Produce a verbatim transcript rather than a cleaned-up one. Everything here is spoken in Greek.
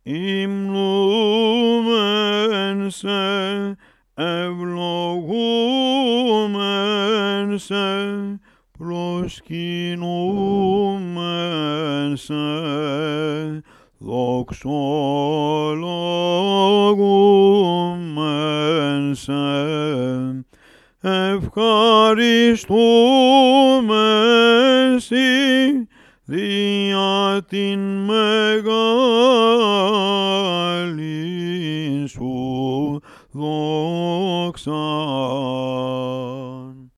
υμνούμεν σε, ευλογούμεν σε, προσκυνούμεν σε, δοξολογούμεν σε, ευχαριστούμεν σοι δια την μεγάλη σου δόξα.